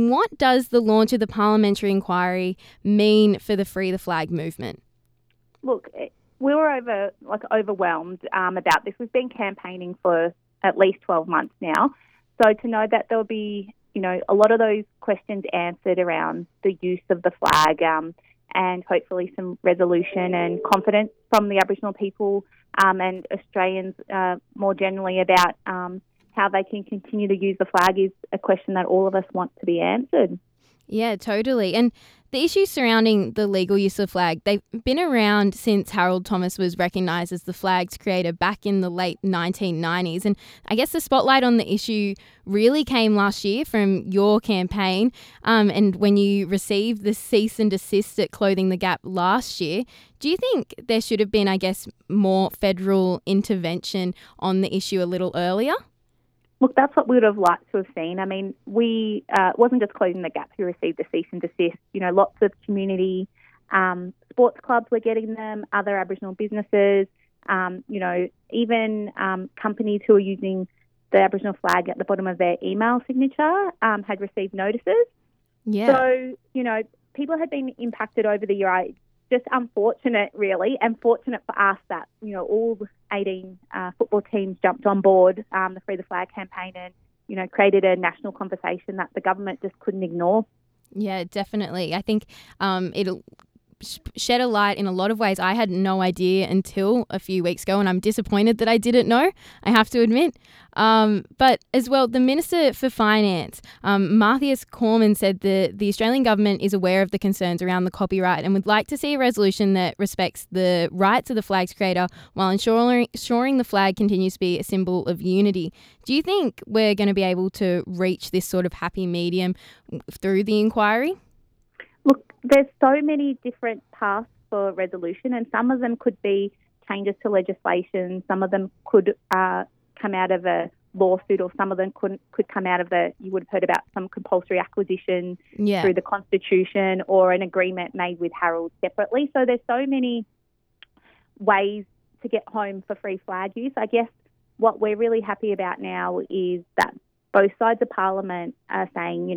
And what does the launch of the parliamentary inquiry mean for the Free the Flag movement? Look, we were overwhelmed about this. We've been campaigning for at least 12 months now. So to know that there'll be, a lot of those questions answered around the use of the flag, and hopefully some resolution and confidence from the Aboriginal people and Australians more generally about how they can continue to use the flag is a question that all of us want to be answered. Yeah, totally. And the issues surrounding the legal use of the flag, they've been around since Harold Thomas was recognised as the flag's creator back in the late 1990s. And I guess the spotlight on the issue really came last year from your campaign, and when you received the cease and desist at Clothing the Gap last year. Do you think there should have been, more federal intervention on the issue a little earlier? Look, that's what we would have liked to have seen. I mean, it wasn't just Closing the Gap who received the cease and desist. Lots of community sports clubs were getting them, other Aboriginal businesses, even companies who are using the Aboriginal flag at the bottom of their email signature had received notices. Yeah. So, people had been impacted over the year. Just unfortunate, really, and fortunate for us that, all 18 football teams jumped on board the Free the Flag campaign and, created a national conversation that the government just couldn't ignore. Yeah, definitely. I think it'll shed a light in a lot of ways. I had no idea until a few weeks ago, and I'm disappointed that I didn't know, I have to admit. But as well, the Minister for Finance, Matthias Cormann, said that the Australian government is aware of the concerns around the copyright and would like to see a resolution that respects the rights of the flag's creator while ensuring the flag continues to be a symbol of unity. Do you think we're going to be able to reach this sort of happy medium through the inquiry? Look, there's so many different paths for resolution, and some of them could be changes to legislation. Some of them could come out of a lawsuit, or some of them could come out of you would have heard about some compulsory acquisition through the Constitution, or an agreement made with Harold separately. So there's so many ways to get home for free flag use. I guess what we're really happy about now is that both sides of Parliament are saying,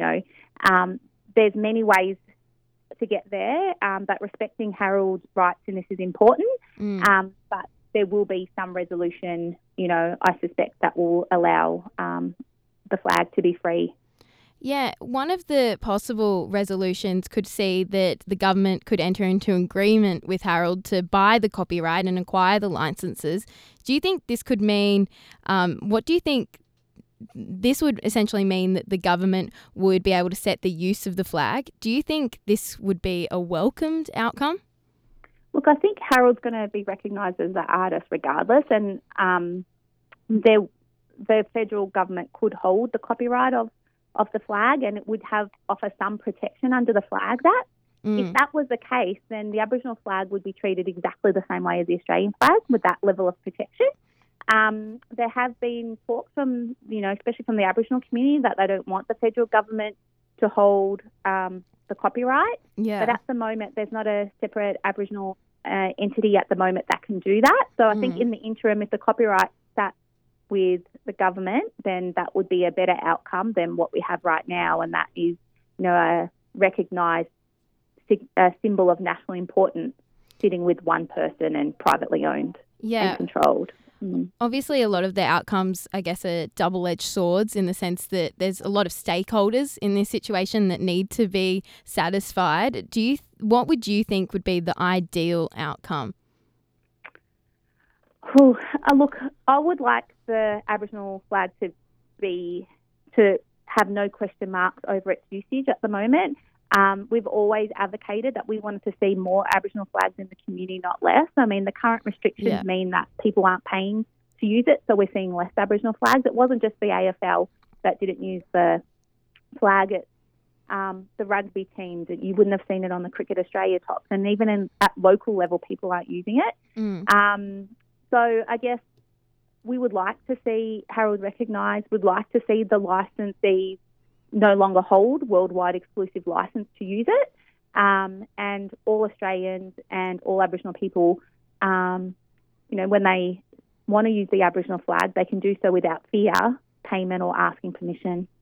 there's many ways to get there, but respecting Harold's rights in this is important. But there will be some resolution, I suspect, that will allow the flag to be free. Yeah, one of the possible resolutions could see that the government could enter into an agreement with Harold to buy the copyright and acquire the licenses. Do you think this could mean, what do you think this would essentially mean, that the government would be able to set the use of the flag? Do you think this would be a welcomed outcome? Look, I think Harold's going to be recognised as an artist regardless, and the federal government could hold the copyright of the flag, and it would offer some protection under the Flags Act. If that was the case, then the Aboriginal flag would be treated exactly the same way as the Australian flag, with that level of protection. There have been talks from, especially from the Aboriginal community, that they don't want the federal government to hold the copyright. Yeah. But at the moment, there's not a separate Aboriginal entity at the moment that can do that. So I think in the interim, if the copyright sat with the government, then that would be a better outcome than what we have right now, and that is, a recognised symbol of national importance sitting with one person and privately owned and controlled. Obviously, a lot of the outcomes, I guess, are double-edged swords in the sense that there's a lot of stakeholders in this situation that need to be satisfied. What would you think would be the ideal outcome? Look, I would like the Aboriginal flag to have no question marks over its usage at the moment. We've always advocated that we wanted to see more Aboriginal flags in the community, not less. I mean, the current restrictions mean that people aren't paying to use it, so we're seeing less Aboriginal flags. It wasn't just the AFL that didn't use the flag. It's the rugby teams. You wouldn't have seen it on the Cricket Australia tops, and even at local level, people aren't using it. So I guess we would like to see Harold recognised. We'd like to see the licensees no longer hold worldwide exclusive licence to use it, and all Australians and all Aboriginal people, when they want to use the Aboriginal flag, they can do so without fear, payment or asking permission.